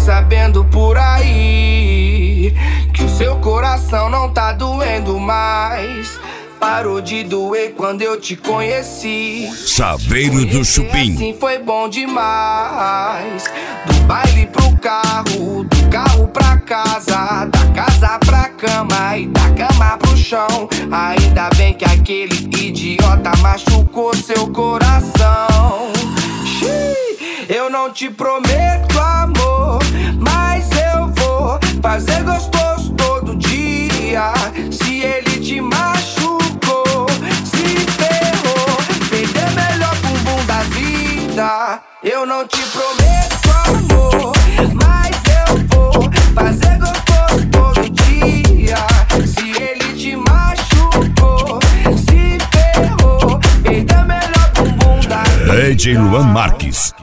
sabendo por aí que o seu coração não tá doendo mais. Parou de doer quando eu te conheci. Saveiro do Chupim. Assim foi bom demais. Do baile pro carro, do carro pra casa, da casa pra cama e da cama pro chão. Ainda bem que aquele idiota machucou seu coração. Eu não te prometo amor, mas eu vou fazer gostoso todo dia. Se ele te machucou, se ferrou, perder melhor bumbum da vida. Eu não te prometo amor, mas eu vou fazer gostoso todo dia. Se ele te machucou, se ferrou, perder melhor bumbum da vida. DJ Luan Marques.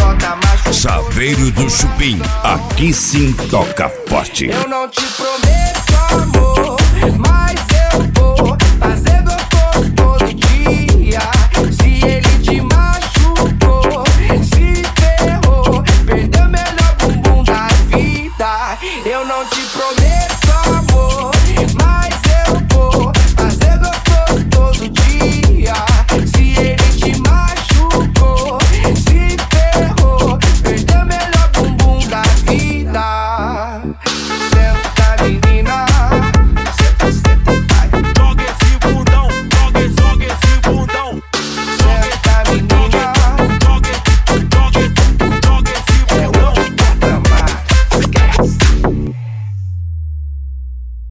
Saveiro do Chupim, aqui sim toca forte. Eu não te prometo